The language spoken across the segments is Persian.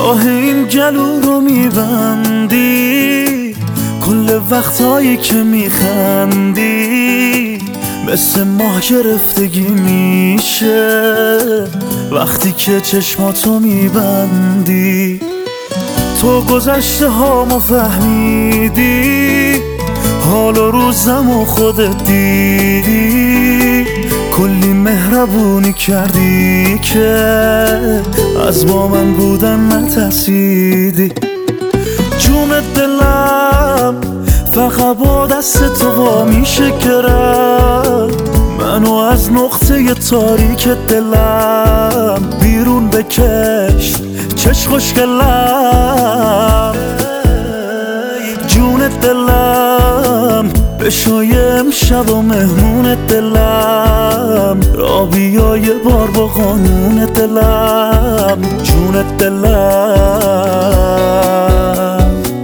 راه این گلو رو میبندی، کل وقتایی که میخندی مثل ماه گرفتگی میشه وقتی که چشماتو میبندی. تو گذشته هامو فهمیدی، حال و روزمو خودت دیدی، کلی مهربونی کردی که از با من بودن نترسیدی. جون دلم فقط با دست تو وا میشه گرفت، منو از نقطه تاریک دلم بیرون بکش چش خوشگلم. جون دلم بشای امشب و مهمون دلم، را بیا یه بار با قانون دلم. جون دلم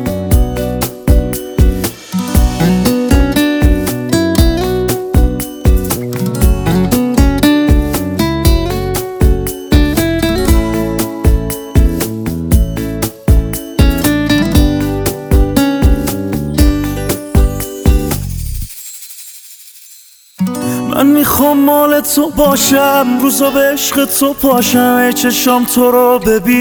من میخوام مال تو باشم، روزا به عشق تو پاشم، ای چشام تو رو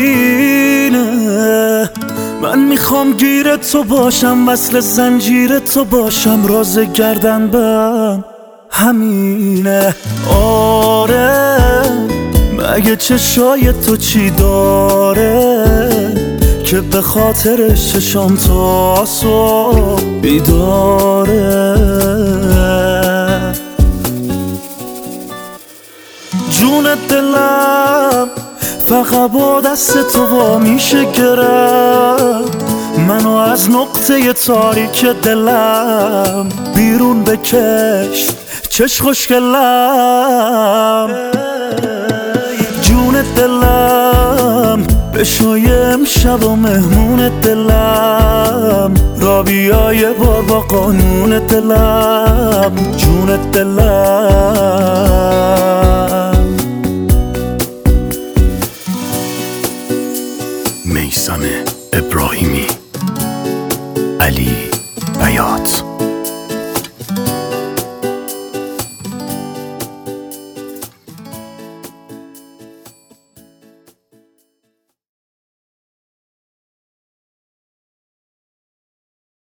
ببینه. من میخوام گیر تو باشم، وصل زنجیر تو باشم، راز گردن بم همینه. آره مگه چشای تو چی داره که به خاطرش چشام تا صبح بیداره. جون دلم فقط با دست تو وا میشه گرفت، منو از نقطه تاریک دلم بیرون بکش چش خوشگلم. جون دلم بشای امشب و مهمون دلم، را بیا یه بار با قانون دلم. جون دلم میثم ابراهیمی، علی